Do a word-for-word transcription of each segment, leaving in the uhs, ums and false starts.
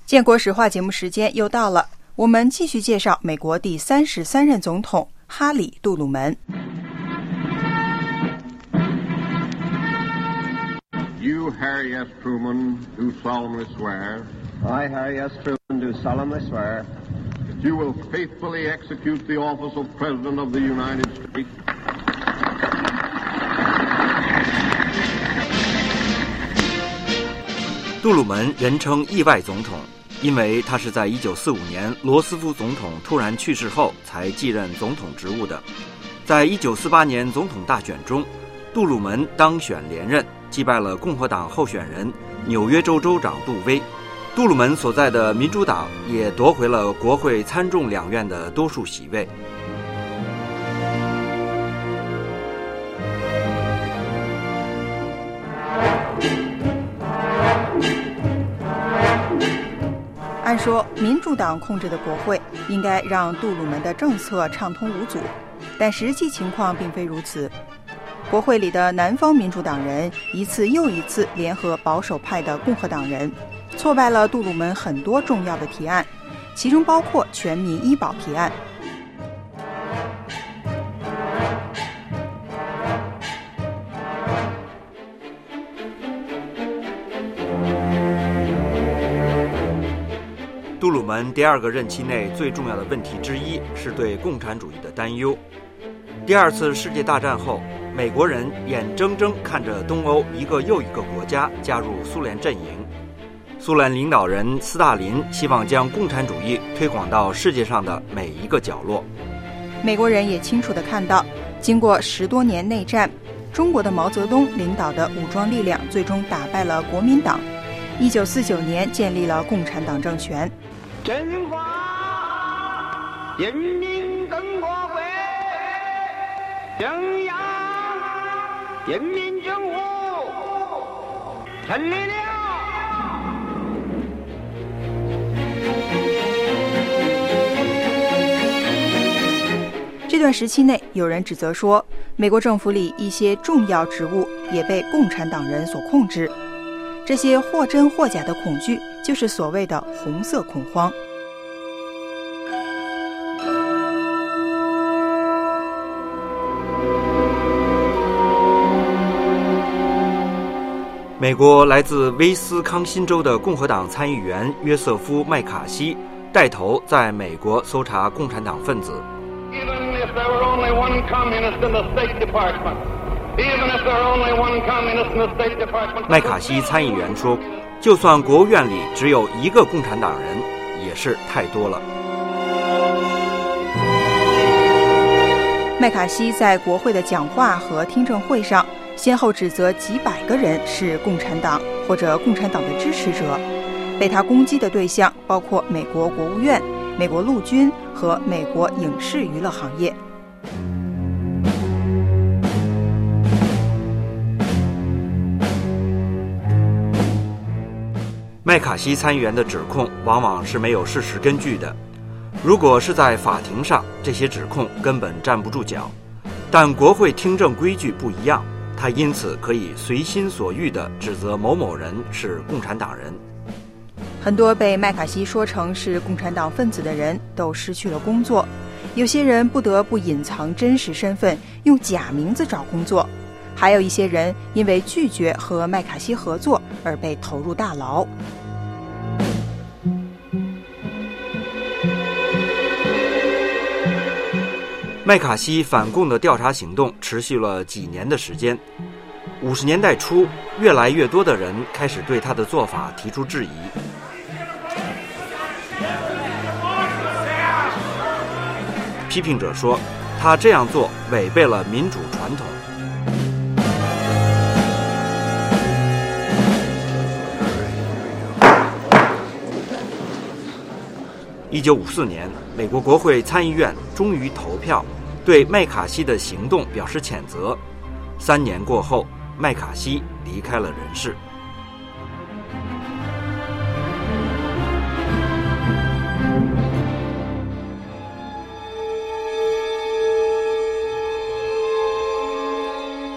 建国史话节目时间又到了，我们继续介绍美国第三十三任总统哈里·杜鲁门。 You, Harry S. Truman, do solemnly swear. I, Harry S. Truman, do solemnly swear. That you will faithfully execute the office of President of the United States. 杜鲁门人称意外总统，因为他是在一九四五年罗斯福总统突然去世后才继任总统职务的。在一九四八年总统大选中，杜鲁门当选连任，击败了共和党候选人纽约州州长杜威。杜鲁门所在的民主党也夺回了国会参众两院的多数席位。 按说，民主党控制的国会应该让杜鲁门的政策畅通无阻，但实际情况并非如此。国会里的南方民主党人一次又一次联合保守派的共和党人，挫败了杜鲁门很多重要的提案，其中包括全民医保提案。 杜鲁门第二个任期内最重要的问题之一是对共产主义的担忧。第二次世界大战后，美国人眼睁睁看着东欧一个又一个国家加入苏联阵营。苏联领导人斯大林希望将共产主义推广到世界上的每一个角落。 美国人也清楚地看到，经过十多年内战，中国的毛泽东领导的武装力量最终打败了国民党，一九四九年建立了共产党政权。 中华人民共和国中央人民政府成立了。 这段时期内，有人指责说，美国政府里一些重要职务也被共产党人所控制。这些或真或假的恐惧，就是所谓的红色恐慌。 美国来自威斯康辛州的共和党参议员约瑟夫·麦卡锡带头在美国搜查共产党分子。麦卡锡参议员说，就算国务院里只有一个共产党人，也是太多了。 麦卡锡在国会的讲话和听证会上，先后指责几百个人是共产党或者共产党的支持者。被他攻击的对象包括美国国务院、美国陆军和美国影视娱乐行业。 麦卡锡参议员的指控往往是没有事实根据的，如果是在法庭上，这些指控根本站不住脚。但国会听证规矩不一样，他因此可以随心所欲地指责某某人是共产党人。 很多被麦卡锡说成是共产党分子的人都失去了工作，有些人不得不隐藏真实身份，用假名字找工作，还有一些人因为拒绝和麦卡锡合作而被投入大牢。 麦卡锡反共的调查行动持续了几年的时间。五十年代初，越来越多的人开始对他的做法提出质疑。批评者说，他这样做违背了民主传统。一九五四年，美国国会参议院终于投票，对麦卡锡的行动表示谴责。三年过后，麦卡锡离开了人世。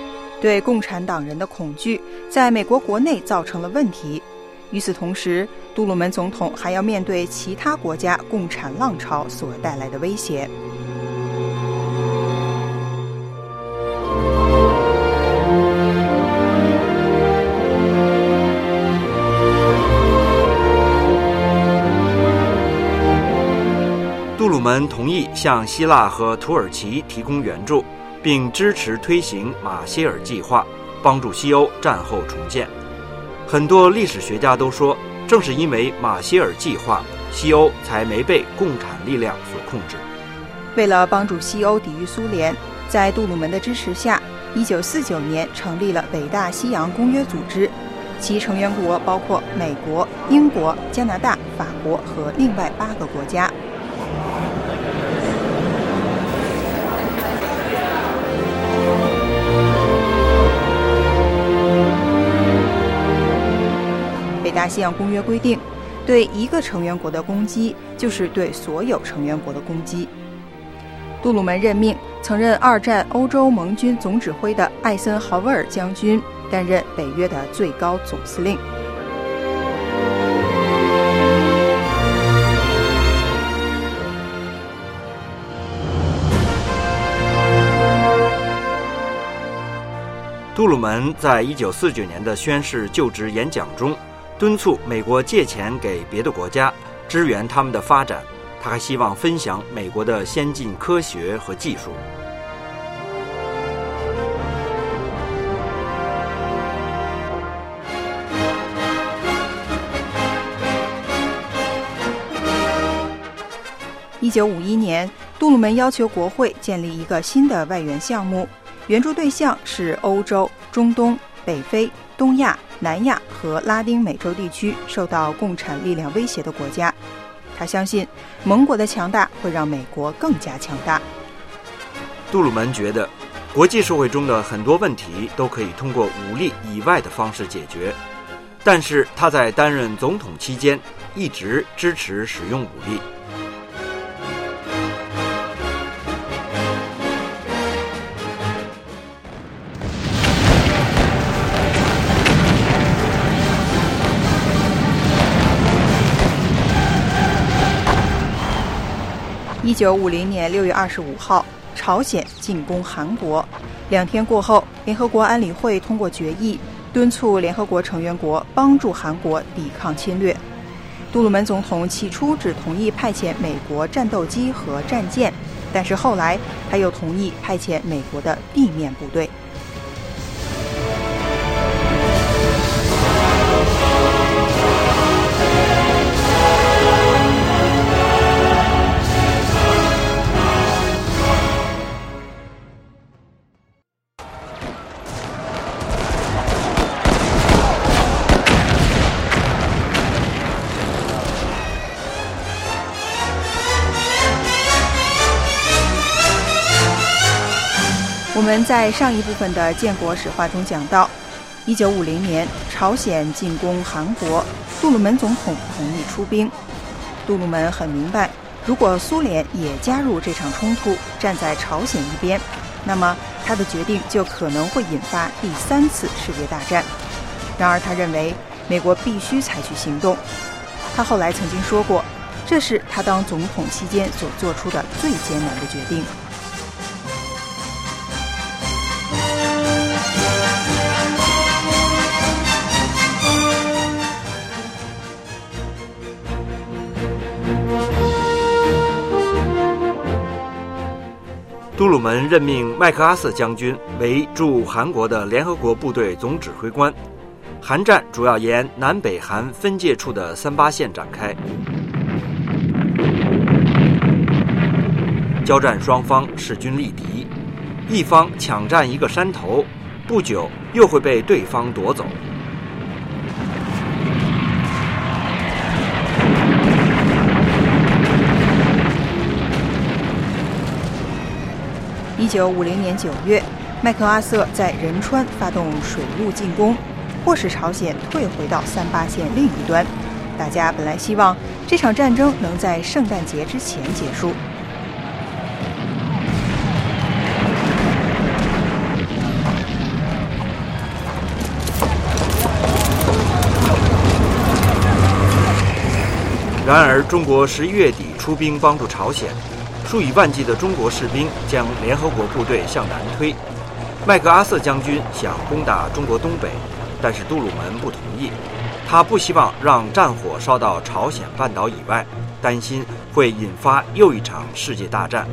对共产党人的恐惧在美国国内造成了问题。与此同时， 杜鲁门总统还要面对其他国家共产浪潮所带来的威胁。 杜鲁门同意向希腊和土耳其提供援助，并支持推行马歇尔计划，帮助西欧战后重建。很多历史学家都说，正是因为马歇尔计划，西欧才没被共产力量所控制。 为了帮助西欧抵御苏联，在杜鲁门的支持下，一九四九年成立了北大西洋公约组织，其成员国包括美国、英国、加拿大、法国和另外八个国家。北大西洋公约规定，对一个成员国的攻击就是对所有成员国的攻击。杜鲁门任命曾任二战欧洲盟军总指挥的艾森豪威尔将军担任北约的最高总司令。 杜鲁门在一九四九年的宣誓就职演讲中，敦促美国借钱给别的国家，支援他们的发展。他还希望分享美国的先进科学和技术。 一九五一年，杜鲁门要求国会建立一个新的外援项目，援助对象是欧洲、中东、北非、东亚、南亚和拉丁美洲地区受到共产力量威胁的国家。他相信盟国的强大会让美国更加强大。 杜鲁门觉得，国际社会中的很多问题都可以通过武力以外的方式解决，但是他在担任总统期间一直支持使用武力。 一九五零年六月二十五号，朝鲜进攻韩国。两天过后，联合国安理会通过决议，敦促联合国成员国帮助韩国抵抗侵略。杜鲁门总统起初只同意派遣美国战斗机和战舰，但是后来他又同意派遣美国的地面部队。我们在上一部分的建国史话中讲到，一九五零年朝鲜进攻韩国，杜鲁门总统同意出兵。杜鲁门很明白，如果苏联也加入这场冲突，站在朝鲜一边，那么他的决定就可能会引发第三次世界大战。然而他认为美国必须采取行动。他后来曾经说过，这是他当总统期间所做出的最艰难的决定。 杜鲁门任命麦克阿瑟将军为驻韩国的联合国部队总指挥官，韩战主要沿南北韩分界处的三八线展开。交战双方势均力敌，一方抢占一个山头，不久又会被对方夺走。 一九五零年九月，麦克阿瑟在仁川发动水陆进攻，迫使朝鲜退回到三八线另一端。大家本来希望这场战争能在圣诞节之前结束。 然而，中国十一月底出兵帮助朝鲜，数以万计的中国士兵将联合国部队向南推。麦克阿瑟将军想攻打中国东北，但是杜鲁门不同意。他不希望让战火烧到朝鲜半岛以外，担心会引发又一场世界大战。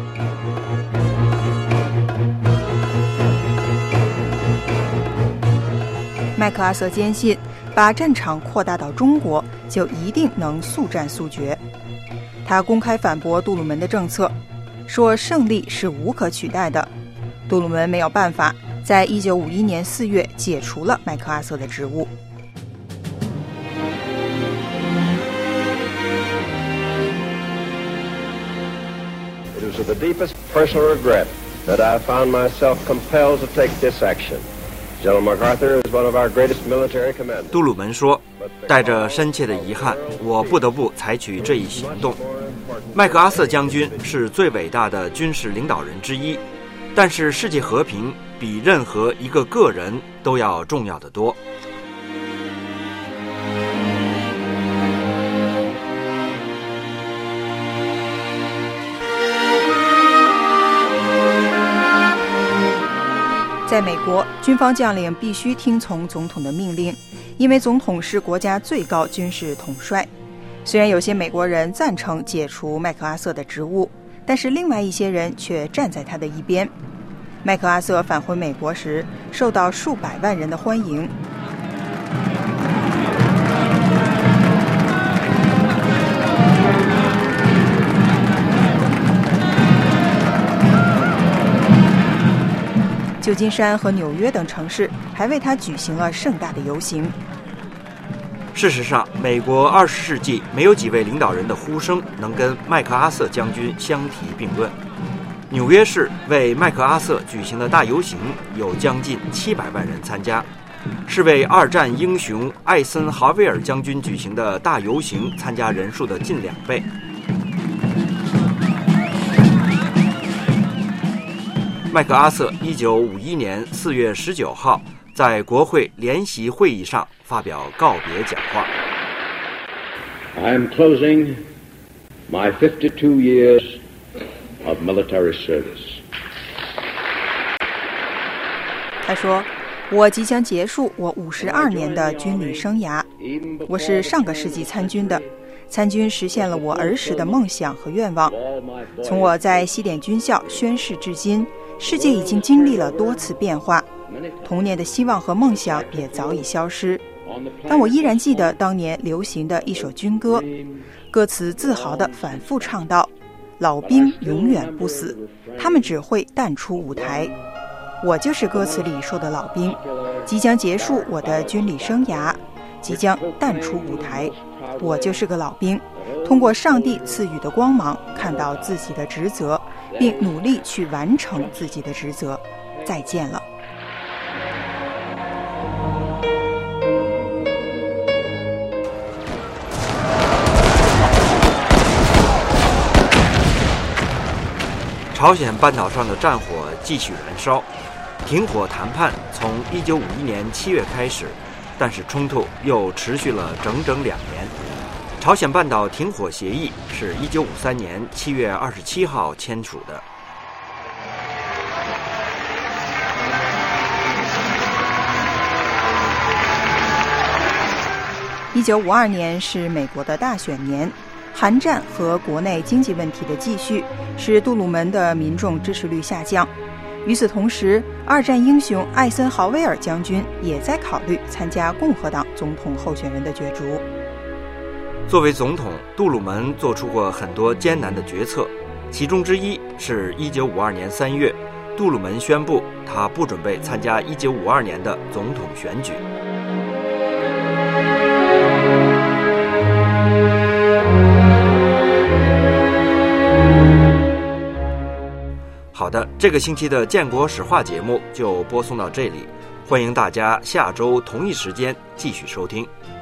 麦克阿瑟坚信，把战场扩大到中国，就一定能速战速决。他公开反驳杜鲁门的政策，说胜利是无可取代的。杜鲁门没有办法，在一九五一年四月解除了麦克阿瑟的职务。 It was with the deepest personal regret that I found myself compelled to take this action. General MacArthur is one of our greatest military commanders. 杜鲁门说，带着深切的遗憾，我不得不采取这一行动。麦克阿瑟将军是最伟大的军事领导人之一，但是世界和平比任何一个个人都要重要得多。 在美国，军方将领必须听从总统的命令，因为总统是国家最高军事统帅。虽然有些美国人赞成解除麦克阿瑟的职务，但是另外一些人却站在他的一边。麦克阿瑟返回美国时，受到数百万人的欢迎。旧金山和纽约等城市还为他举行了盛大的游行。 事实上，美国二十世纪没有几位领导人的呼声能跟麦克阿瑟将军相提并论。纽约市为麦克阿瑟举行的大游行有将近七百万人参加，是为二战英雄艾森豪威尔将军举行的大游行参加人数的近两倍。麦克阿瑟一九五一年四月十九号在国会联席会议上发表告别讲话。 I am closing my fifty-two years of military service. 他说，我即将结束我五十二年的军旅生涯。我是上个世纪参军的，参军实现了我儿时的梦想和愿望。从我在西点军校宣誓至今，世界已经经历了多次变化，童年的希望和梦想也早已消失。但我依然记得当年流行的一首军歌，歌词自豪地反复唱道：老兵永远不死，他们只会淡出舞台。我就是歌词里说的老兵，即将结束我的军旅生涯，即将淡出舞台。我就是个老兵，通过上帝赐予的光芒，看到自己的职责，并努力去完成自己的职责。再见了。 朝鲜半岛上的战火继续燃烧，停火谈判从一九五一年七月开始，但是冲突又持续了整整两年。朝鲜半岛停火协议是一九五三年七月二十七号签署的。 一九五二年是美国的大选年，韩战和国内经济问题的继续使杜鲁门的民众支持率下降。与此同时，二战英雄艾森豪威尔将军也在考虑参加共和党总统候选人的角逐。 作为总统，杜鲁门做出过很多艰难的决策，其中之一是一九五二年三月，杜鲁门宣布他不准备参加一九五二年的总统选举。好的，这个星期的建国史话节目就播送到这里，欢迎大家下周同一时间继续收听。